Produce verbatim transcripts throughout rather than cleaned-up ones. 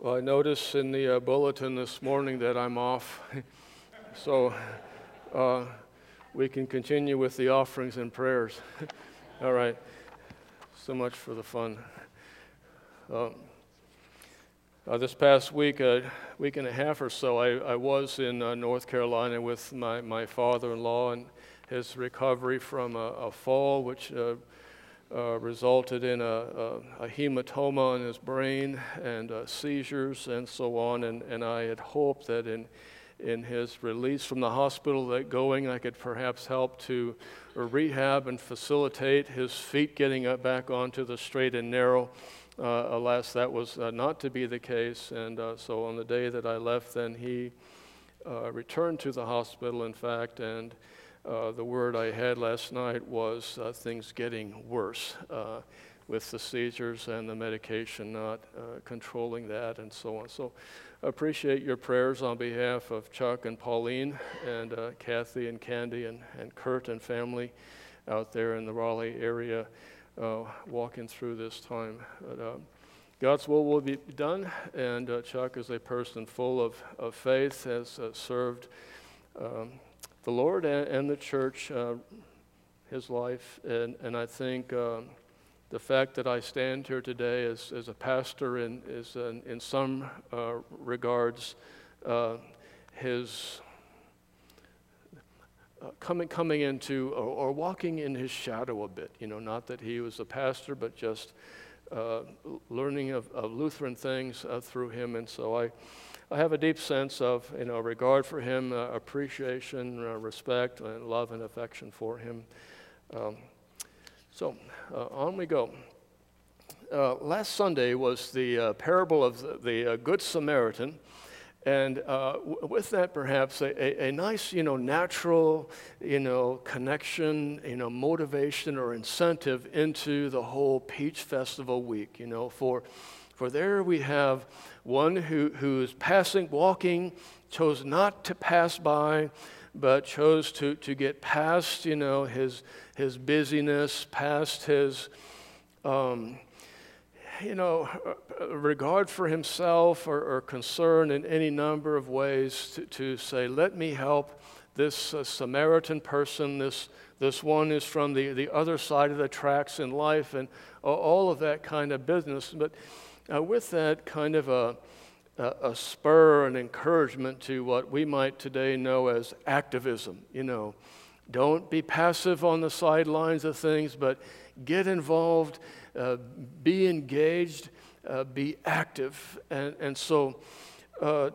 Well, I noticed in the uh, bulletin this morning that I'm off, so uh, we can continue with the offerings and prayers. All right, so much for the fun. Uh, uh, this past week, a uh, week and a half or so, I, I was in uh, North Carolina with my, my father-in-law and his recovery from a, a fall, which uh, Uh, resulted in a, a, a hematoma in his brain and uh, seizures and so on. And, and I had hoped that in in his release from the hospital, that going I could perhaps help to rehab and facilitate his feet getting up back onto the straight and narrow. Uh, alas, that was uh, not to be the case. And uh, so on the day that I left, then he uh, returned to the hospital, in fact, and Uh, the word I had last night was uh, things getting worse uh, with the seizures and the medication not uh, controlling that and so on. So I appreciate your prayers on behalf of Chuck and Pauline and uh, Kathy and Candy and, and Kurt and family out there in the Raleigh area uh, walking through this time. But, uh, God's will will be done, and uh, Chuck is a person full of, of faith, has uh, served um, the Lord and, and the church, uh, his life, and, and I think um, the fact that I stand here today as, as a pastor in, is in, in some uh, regards uh, his uh, coming coming into or, or walking in his shadow a bit. You know, not that he was a pastor, but just uh, learning of, of Lutheran things uh, through him, and so I. I have a deep sense of, you know, regard for him, uh, appreciation, uh, respect, and love and affection for him. Um, so uh, on we go. Uh, last Sunday was the uh, parable of the, the uh, Good Samaritan, and uh, w- with that perhaps a, a, a nice, you know, natural, you know, connection, you know, motivation or incentive into the whole Peach Festival week. You know, for for there we have one who, who is passing, walking, chose not to pass by, but chose to, to get past, you know, his his busyness, past his, um, you know, regard for himself or, or concern in any number of ways to, to say, let me help this uh, Samaritan person. This this one is from the, the other side of the tracks in life, and all of that kind of business. But Uh, with that kind of a, a, a spur and encouragement to what we might today know as activism. You know, don't be passive on the sidelines of things, but get involved, uh, be engaged, uh, be active. And, and so uh,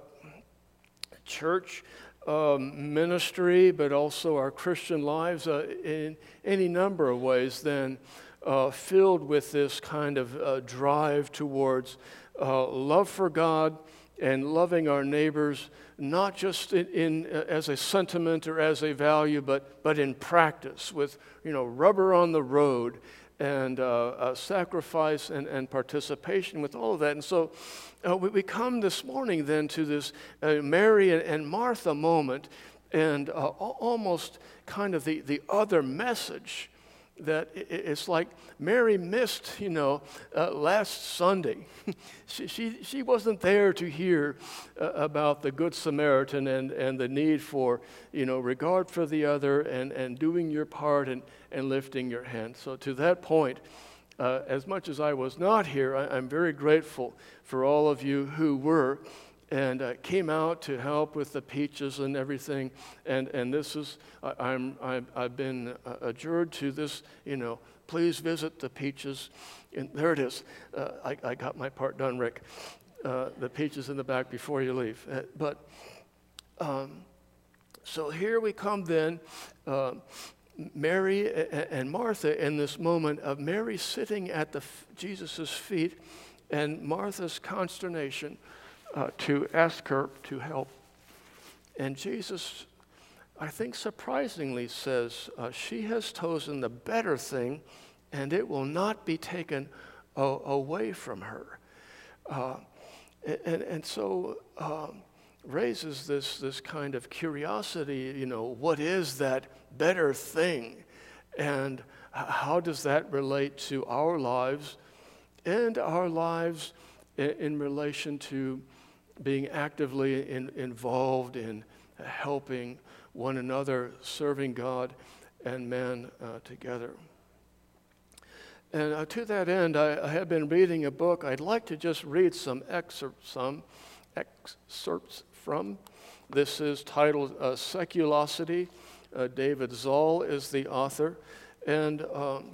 church um, ministry, but also our Christian lives uh, in any number of ways then Uh, filled with this kind of uh, drive towards uh, love for God and loving our neighbors, not just in, in uh, as a sentiment or as a value, but but in practice, with, you know, rubber on the road and uh, uh, sacrifice and, and participation with all of that. And so uh, we, we come this morning then to this uh, Mary and, and Martha moment, and uh, almost kind of the, the other message that it's like Mary missed, you know, uh, last Sunday. she, she she wasn't there to hear uh, about the Good Samaritan and, and the need for, you know, regard for the other and, and doing your part and, and lifting your hand. So to that point, uh, as much as I was not here, I, I'm very grateful for all of you who were and uh, came out to help with the peaches and everything. And and this is, I, I'm, I've, I've been uh, adjured to this, you know, please visit the peaches. And there it is. Uh, I, I got my part done, Rick. Uh, the peaches in the back before you leave. Uh, but, um, so here we come then, uh, Mary and Martha in this moment of Mary sitting at the Jesus' feet and Martha's consternation Uh, to ask her to help. And Jesus, I think surprisingly says, uh, she has chosen the better thing, and it will not be taken uh, away from her. Uh, and, and so um, raises this, this kind of curiosity, you know, what is that better thing? And how does that relate to our lives and our lives in, in relation to being actively in, involved in helping one another, serving God and man uh, together. And uh, to that end, I, I have been reading a book. I'd like to just read some excerpts, some excerpts from. This is titled uh, Seculosity. Uh, David Zahl is the author. And um,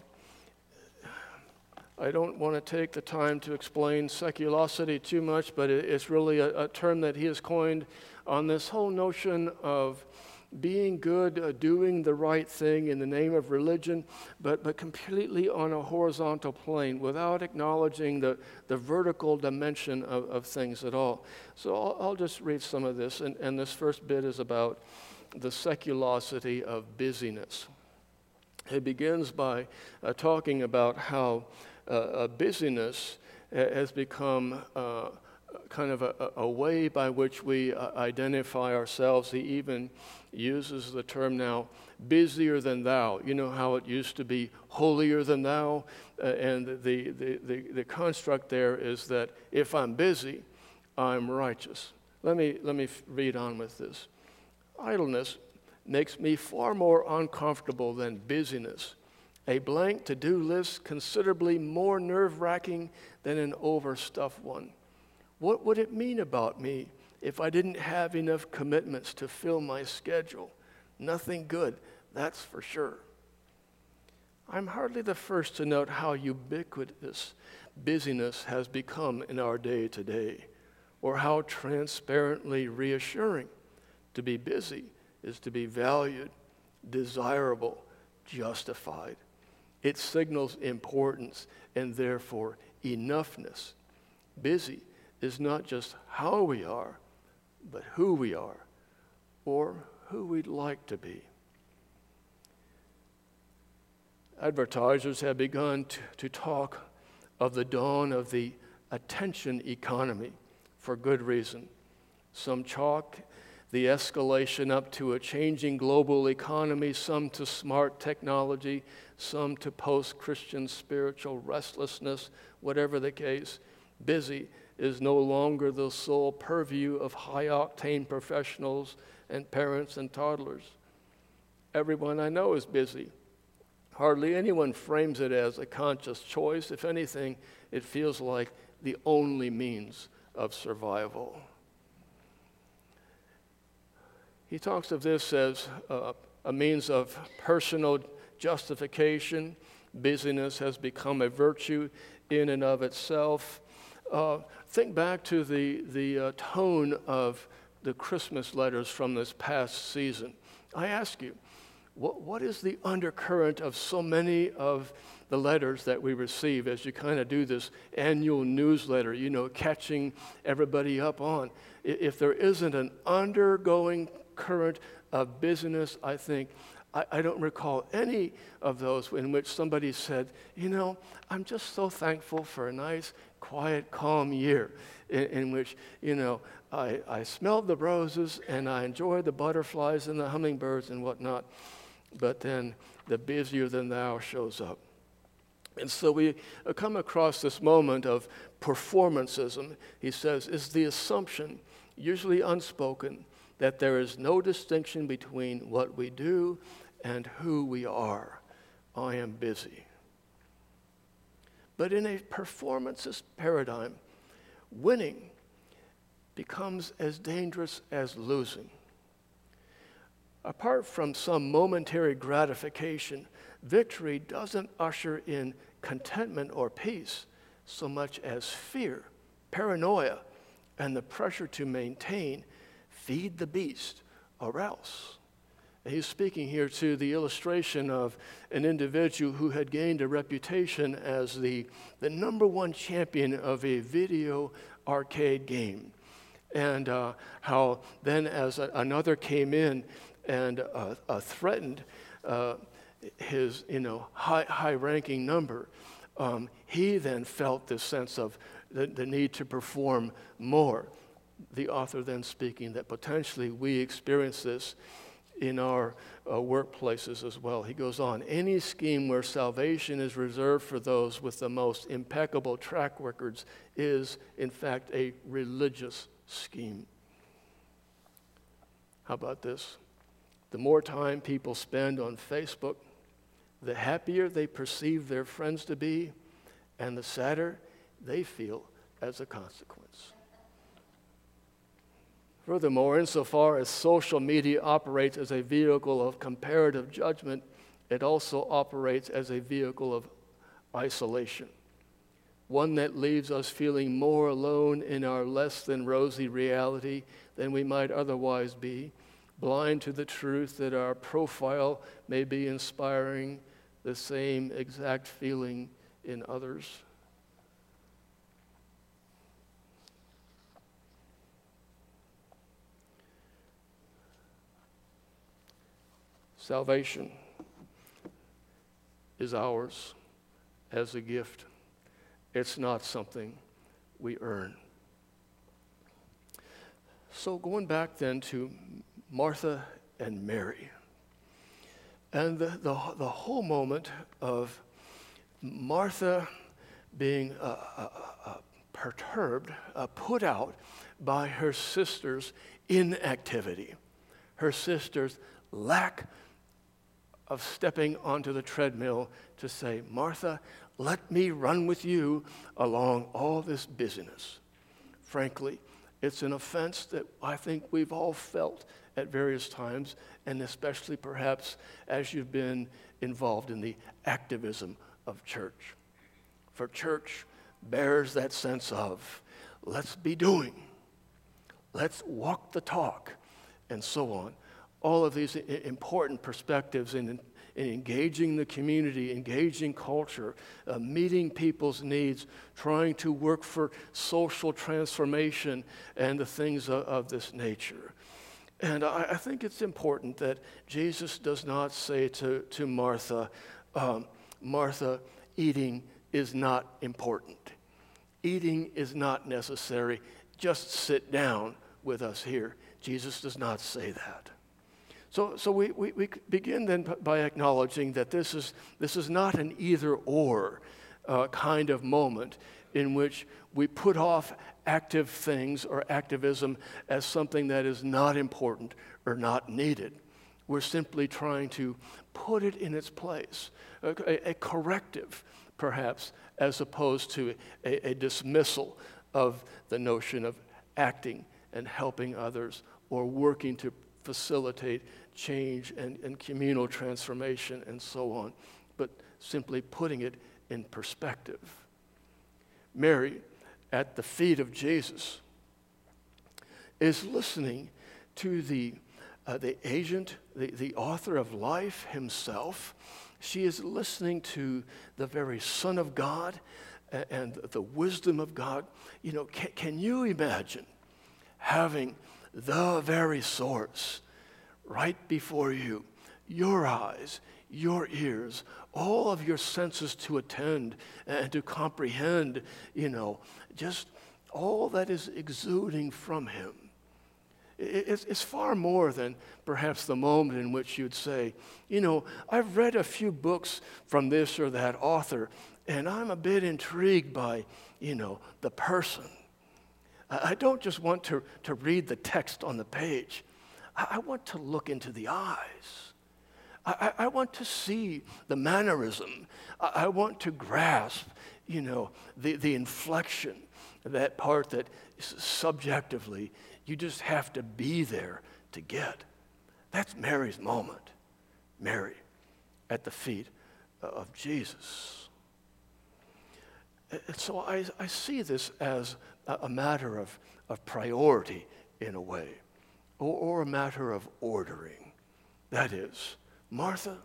I don't want to take the time to explain seculosity too much, but it, it's really a, a term that he has coined on this whole notion of being good, uh, doing the right thing in the name of religion, but, but completely on a horizontal plane without acknowledging the, the vertical dimension of, of things at all. So I'll, I'll just read some of this, and, and this first bit is about the seculosity of busyness. It begins by uh, talking about how uh, uh, busyness has become uh, kind of a, a way by which we uh, identify ourselves. He even uses the term now, busier than thou. You know how it used to be holier than thou? Uh, and the, the, the, the construct there is that if I'm busy, I'm righteous. Let me, let me read on with this. Idleness makes me far more uncomfortable than busyness. A blank to-do list considerably more nerve-wracking than an overstuffed one. What would it mean about me if I didn't have enough commitments to fill my schedule? Nothing good, that's for sure. I'm hardly the first to note how ubiquitous busyness has become in our day today, or how transparently reassuring to be busy is to be valued, desirable, justified. It signals importance and therefore enoughness. Busy is not just how we are, but who we are, or who we'd like to be. Advertisers have begun to, to talk of the dawn of the attention economy for good reason. Some chalk the escalation up to a changing global economy, some to smart technology, some to post-Christian spiritual restlessness, whatever the case. Busy is no longer the sole purview of high-octane professionals and parents and toddlers. Everyone I know is busy. Hardly anyone frames it as a conscious choice. If anything, it feels like the only means of survival. He talks of this as uh, a means of personal justification. Busyness has become a virtue in and of itself. Uh, think back to the, the uh, tone of the Christmas letters from this past season. I ask you, what, what is the undercurrent of so many of the letters that we receive as you kind of do this annual newsletter, you know, catching everybody up on? If there isn't an undergoing current of busyness, I think, I, I don't recall any of those in which somebody said, you know, I'm just so thankful for a nice, quiet, calm year in, in which, you know, I, I smelled the roses and I enjoyed the butterflies and the hummingbirds and whatnot. But then the busier than thou shows up. And so we come across this moment of performancism, he says, is the assumption, usually unspoken, that there is no distinction between what we do and who we are. I am busy. But in a performances paradigm, winning becomes as dangerous as losing. Apart from some momentary gratification, victory doesn't usher in contentment or peace so much as fear, paranoia, and the pressure to maintain, feed the beast, or else. And he's speaking here to the illustration of an individual who had gained a reputation as the, the number one champion of a video arcade game. And uh, how then as a, another came in and uh, uh, threatened uh, his, you know, high, high-ranking number, um, he then felt this sense of the, the need to perform more. The author then speaking that potentially we experience this in our uh, workplaces as well. He goes on, any scheme where salvation is reserved for those with the most impeccable track records is, in fact, a religious scheme. How about this? The more time people spend on Facebook, the happier they perceive their friends to be, and the sadder they feel as a consequence. Furthermore, insofar as social media operates as a vehicle of comparative judgment, it also operates as a vehicle of isolation, one that leaves us feeling more alone in our less than rosy reality than we might otherwise be, blind to the truth that our profile may be inspiring the same exact feeling in others. Salvation is ours as a gift. It's not something we earn. So going back then to Martha and Mary, and the, the, the whole moment of Martha being uh, uh, uh, perturbed, uh, put out by her sister's inactivity, her sister's lack of stepping onto the treadmill to say, Martha, let me run with you along all this busyness. Frankly, it's an offense that I think we've all felt at various times, and especially perhaps as you've been involved in the activism of church. For church bears that sense of, let's be doing, let's walk the talk, and so on. All of these important perspectives in, in engaging the community, engaging culture, uh, meeting people's needs, trying to work for social transformation and the things of, of this nature. And I, I think it's important that Jesus does not say to, to Martha, um, Martha, eating is not important. Eating is not necessary. Just sit down with us here. Jesus does not say that. So, so we, we, we begin then by acknowledging that this is, this is not an either-or uh, kind of moment in which we put off active things or activism as something that is not important or not needed. We're simply trying to put it in its place, a, a corrective, perhaps, as opposed to a, a dismissal of the notion of acting and helping others or working to facilitate change and, and communal transformation and so on, but simply putting it in perspective. Mary, at the feet of Jesus, is listening to the, uh, the agent, the, the author of life himself. She is listening to the very Son of God and, and the wisdom of God. You know, can, can you imagine having the very source right before you, your eyes, your ears, all of your senses to attend and to comprehend, you know, just all that is exuding from him? It's, it's far more than perhaps the moment in which you'd say, you know, I've read a few books from this or that author, and I'm a bit intrigued by, you know, the person. I don't just want to, to read the text on the page. I want to look into the eyes. I, I want to see the mannerism. I, I want to grasp, you know, the, the inflection, that part that subjectively you just have to be there to get. That's Mary's moment. Mary at the feet of Jesus. And so I, I see this as a, a matter of, of priority in a way. Or, or a matter of ordering. That is, Martha,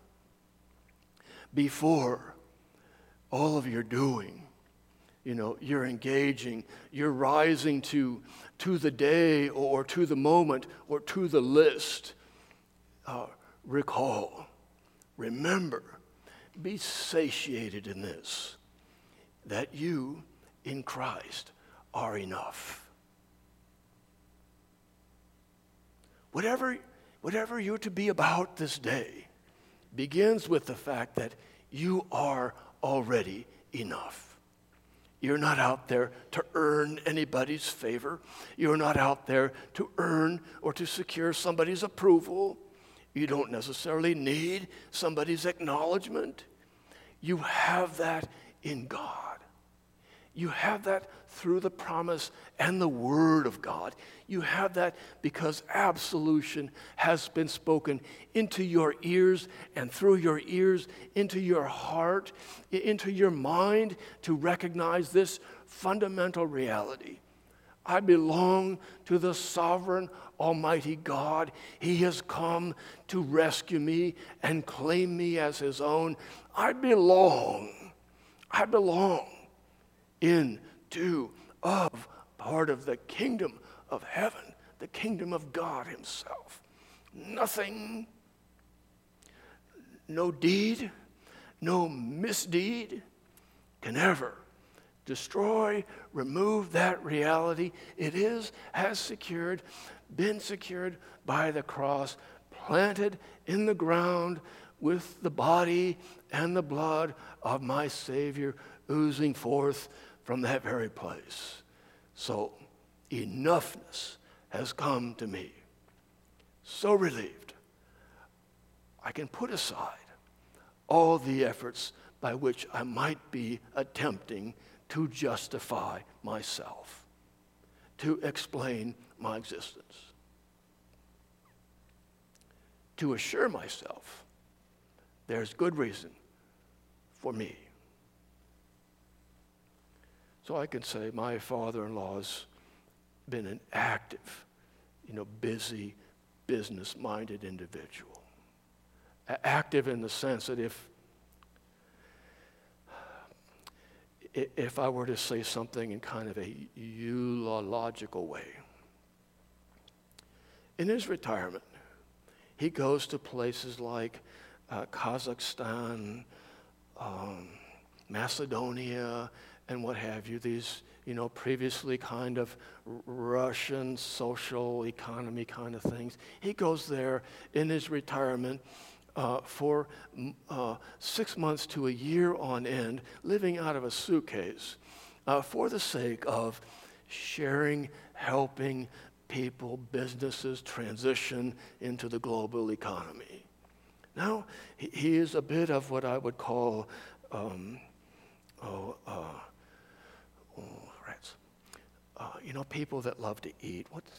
before all of your doing, you know, you're engaging, you're rising to, to the day or to the moment or to the list, uh, recall, remember, be satiated in this, that you in Christ are enough. Whatever whatever you're to be about this day begins with the fact that you are already enough. You're not out there to earn anybody's favor. You're not out there to earn or to secure somebody's approval. You don't necessarily need somebody's acknowledgement. You have that in God. You have that through the promise and the Word of God. You have that because absolution has been spoken into your ears and through your ears into your heart, into your mind to recognize this fundamental reality. I belong to the sovereign Almighty God. He has come to rescue me and claim me as His own. I belong. I belong into, of, part of the kingdom of heaven, the kingdom of God Himself. Nothing, no deed, no misdeed can ever destroy, remove that reality. It is, has secured, been secured by the cross, planted in the ground with the body and the blood of my Savior oozing forth from that very place. So enoughness has come to me. So relieved. I can put aside all the efforts by which I might be attempting to justify myself, to explain my existence, to assure myself there's good reason for me. So I can say my father-in-law's been an active, you know, busy, business-minded individual. A- active in the sense that if if I were to say something in kind of a eulogical way, in his retirement, he goes to places like uh, Kazakhstan, um, Macedonia, and what have you, these, you know, previously kind of Russian social economy kind of things. He goes there in his retirement uh, for uh, six months to a year on end, living out of a suitcase uh, for the sake of sharing, helping people, businesses transition into the global economy. Now, he, he is a bit of what I would call, um, oh, uh, oh, rats. Uh, you know, people that love to eat. What's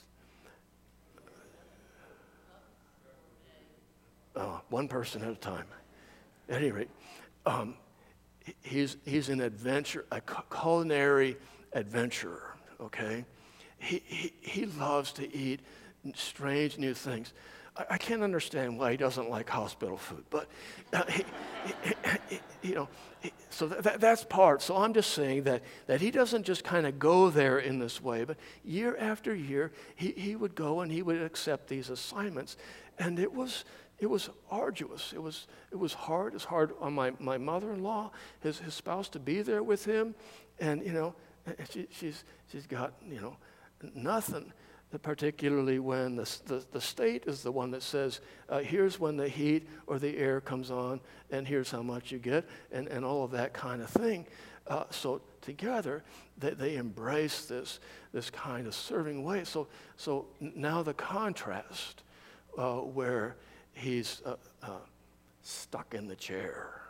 uh, one person at a time. At any rate, um, he's he's an adventure, a culinary adventurer. Okay, he he he loves to eat strange new things. I, I can't understand why he doesn't like hospital food, but uh, he, he, he, you know. So that, that's part. So I'm just saying that, that he doesn't just kind of go there in this way, but year after year, he, he would go and he would accept these assignments. And it was it was arduous. It was it was hard. It's hard on my, my mother-in-law, his, his spouse, to be there with him. And, you know, she, she's she's got, you know, nothing. Particularly when the, the, the state is the one that says, uh, here's when the heat or the air comes on, and here's how much you get, and, and all of that kind of thing. Uh, so together, they, they embrace this, this kind of serving way. So, so now the contrast uh, where he's uh, uh, stuck in the chair.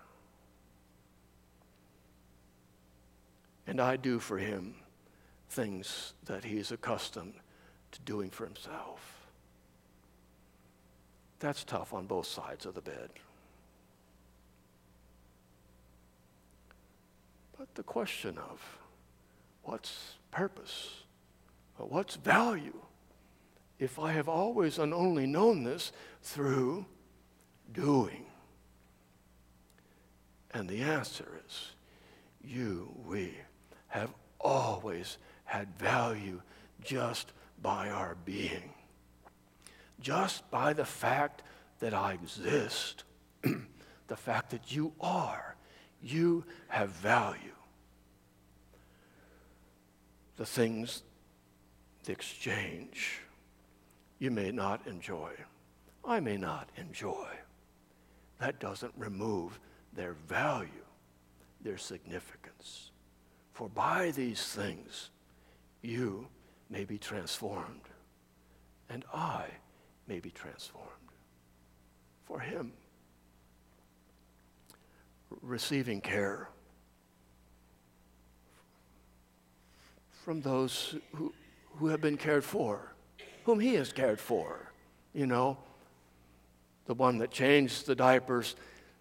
And I do for him things that he's accustomed to doing for himself. That's tough on both sides of the bed. But the question of what's purpose, or what's value, if I have always and only known this through doing? And the answer is, you, we, have always had value just by our being. Just by the fact that I exist, the fact that you are, you have value. The things, the exchange, you may not enjoy I may not enjoy. That doesn't remove their value, their significance. For by these things you may be transformed, and I may be transformed. For him, receiving care from those who, who have been cared for, whom he has cared for, you know, the one that changed the diapers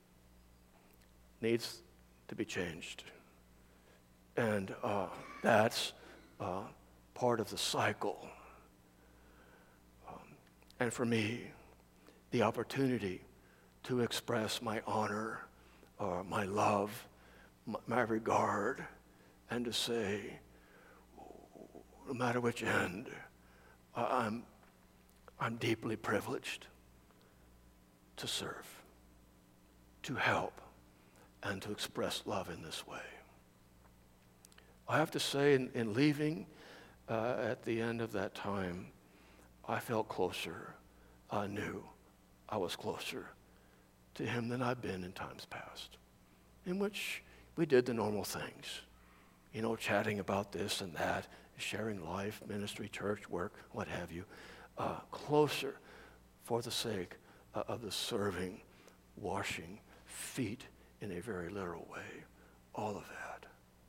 needs to be changed. And uh, that's uh, part of the cycle. Um, and for me, the opportunity to express my honor, or my love, my, my regard, and to say, no matter which end, I'm, I'm deeply privileged to serve, to help, and to express love in this way. I have to say, in, in leaving uh, at the end of that time, I felt closer. I knew I was closer to him than I've been in times past, in which we did the normal things, you know, chatting about this and that, sharing life, ministry, church, work, what have you, uh, closer for the sake uh, of the serving, washing feet in a very literal way, all of that.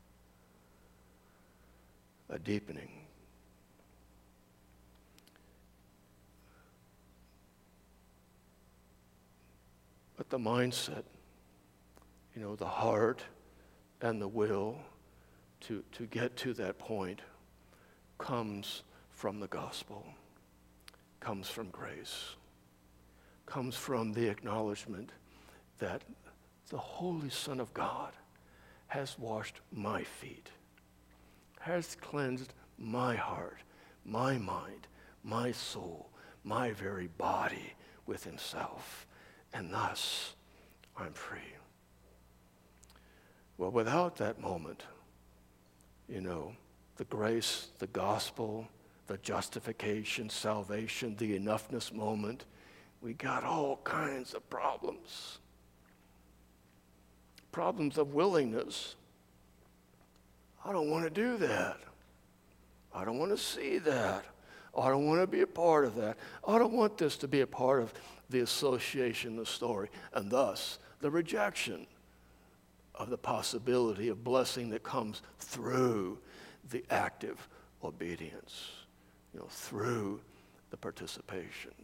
A deepening. But the mindset, you know, the heart and the will to, to get to that point comes from the gospel, comes from grace, comes from the acknowledgement that the Holy Son of God has washed my feet, has cleansed my heart, my mind, my soul, my very body with himself, and thus I'm free. Well, without that moment, you know, the grace, the gospel, the justification, salvation, the enoughness moment, we got all kinds of problems. Problems of willingness. I don't want to do that. I don't want to see that. I don't want to be a part of that. I don't want this to be a part of the association, the story, and thus the rejection of the possibility of blessing that comes through the active obedience, you know, through the participation.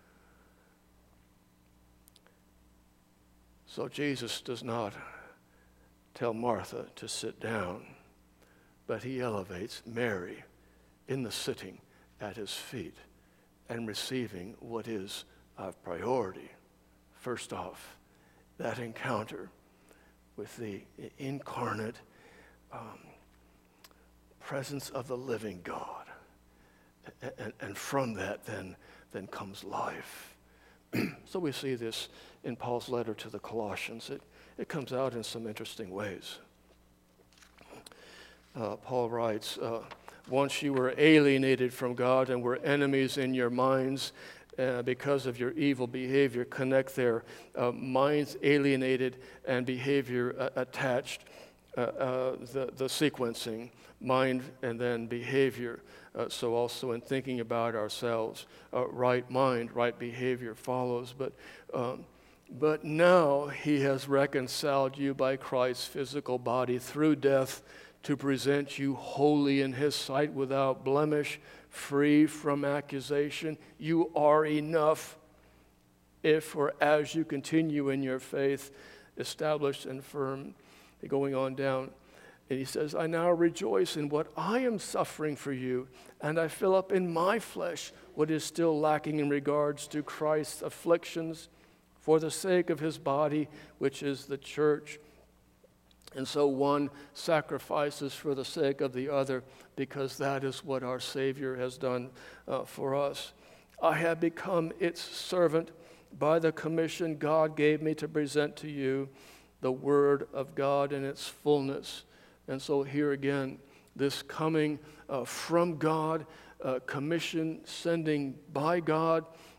So Jesus does not tell Martha to sit down, but he elevates Mary in the sitting at his feet and receiving what is of priority. First off, that encounter with the incarnate um, presence of the living God. And, and from that then, then comes life. So we see this in Paul's letter to the Colossians. It, it comes out in some interesting ways. Uh, Paul writes, uh, once you were alienated from God and were enemies in your minds uh, because of your evil behavior. Connect there, uh, minds alienated and behavior uh, attached. Uh, uh, the, the sequencing, mind and then behavior. Uh, so also in thinking about ourselves, uh, right mind, right behavior follows. But, um, but now he has reconciled you by Christ's physical body through death to present you holy in his sight without blemish, free from accusation. You are enough if or as you continue in your faith, established and firm. Going on down, and he says, I now rejoice in what I am suffering for you, and I fill up in my flesh what is still lacking in regards to Christ's afflictions for the sake of his body, which is the church. And so one sacrifices for the sake of the other, because that is what our Savior has done uh, for us. I have become its servant by the commission God gave me to present to you the Word of God in its fullness. And so here again, this coming uh, from God, uh, commission, sending by God,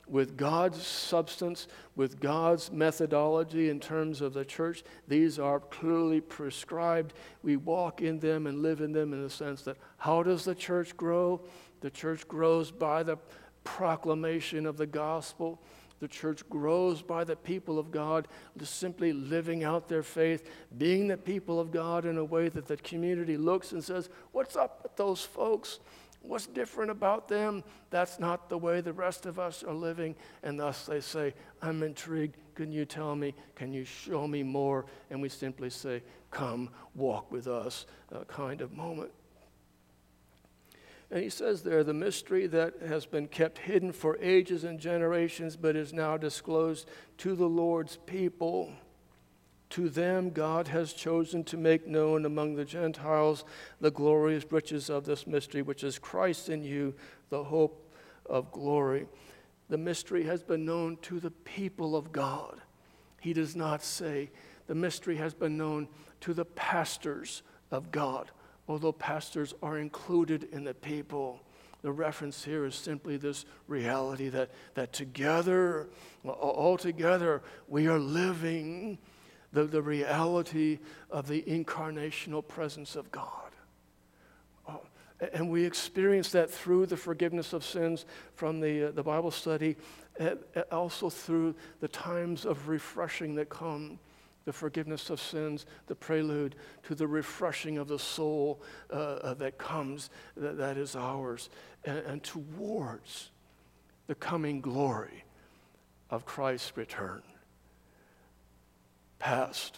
with God's substance, with God's methodology in terms of the church. These are clearly prescribed. We walk in them and live in them in the sense that how does the church grow? The church grows by the proclamation of the gospel. The church grows by the people of God just simply living out their faith, being the people of God in a way that the community looks and says, what's up with those folks? What's different about them? That's not the way the rest of us are living. And thus they say, I'm intrigued. Can you tell me? Can you show me more? And we simply say, come, walk with us, uh, kind of moment. And he says there, the mystery that has been kept hidden for ages and generations, but is now disclosed to the Lord's people. To them God has chosen to make known among the Gentiles the glorious riches of this mystery, which is Christ in you, the hope of glory. The mystery has been known to the people of God. He does not say the mystery has been known to the pastors of God, although pastors are included in the people. The reference here is simply this reality that, that together, all together, we are living the, the reality of the incarnational presence of God. Oh, and we experience that through the forgiveness of sins from the, uh, the Bible study, and also through the times of refreshing that come. The forgiveness of sins, the prelude to the refreshing of the soul uh, uh, that comes, that, that is ours, and, and towards the coming glory of Christ's return. Past,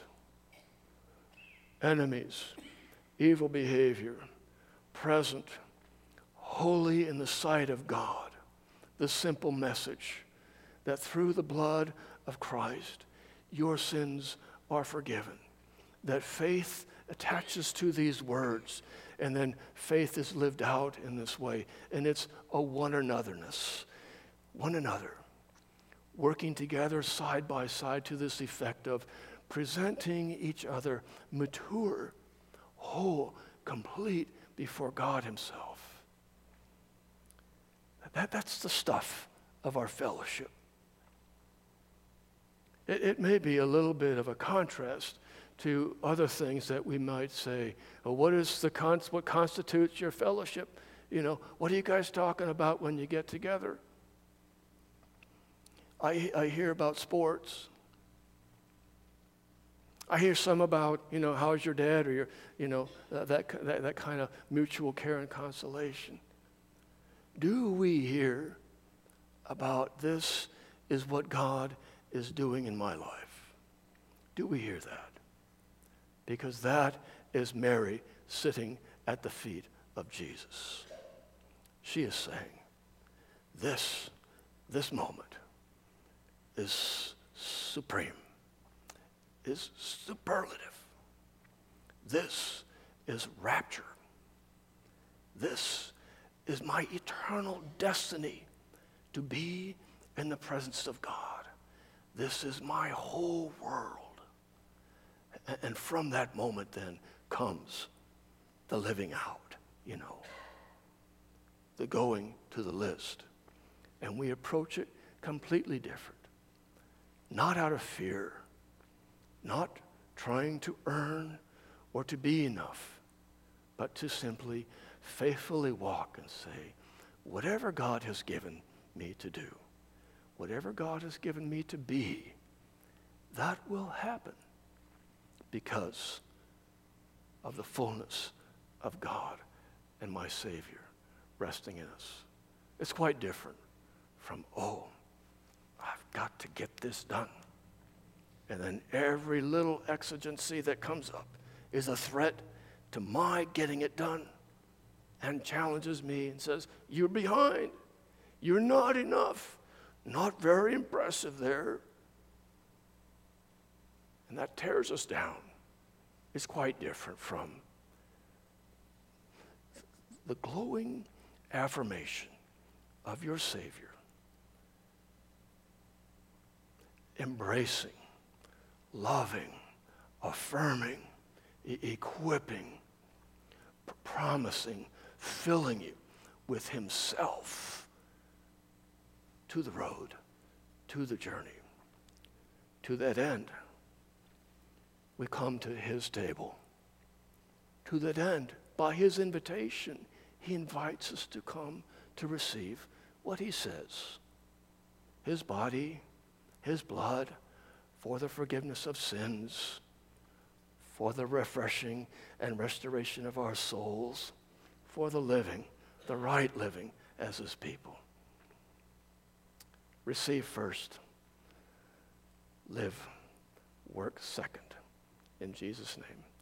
enemies, evil behavior, present, holy in the sight of God. The simple message that through the blood of Christ, your sins are forgiven. That faith attaches to these words, and then faith is lived out in this way, and it's a one anotherness, one another, working together side by side to this effect of presenting each other mature, whole, complete before God himself. That, that's the stuff of our fellowship. It, it may be a little bit of a contrast to other things that we might say. Well, what is the con- what constitutes your fellowship? You know, what are you guys talking about when you get together? I, I hear about sports. I hear some about, you know, how's your dad, or your, you know, uh, that, that that kind of mutual care and consolation. Do we hear about this is what God is doing in my life? Do we hear that? Because that is Mary sitting at the feet of Jesus. She is saying, this, this moment is supreme, is superlative. This is rapture. This is my eternal destiny to be in the presence of God. This is my whole world. And from that moment then comes the living out, you know, the going to the list. And we approach it completely different. Not out of fear, not trying to earn or to be enough, but to simply faithfully walk and say, whatever God has given me to do, whatever God has given me to be, that will happen because of the fullness of God and my Savior resting in us. It's quite different from, oh, I've got to get this done. And then every little exigency that comes up is a threat to my getting it done and challenges me and says, you're behind. You're not enough. Not very impressive there. And that tears us down. It's quite different from the glowing affirmation of your Savior, embracing, loving, affirming, e- equipping, p- promising, filling you with himself to the road, to the journey. To that end, we come to his table. To that end, by his invitation, he invites us to come to receive what he says. His body, his blood, for the forgiveness of sins, for the refreshing and restoration of our souls, for the living, the right living as his people. Receive first. Live, work second. In Jesus' name.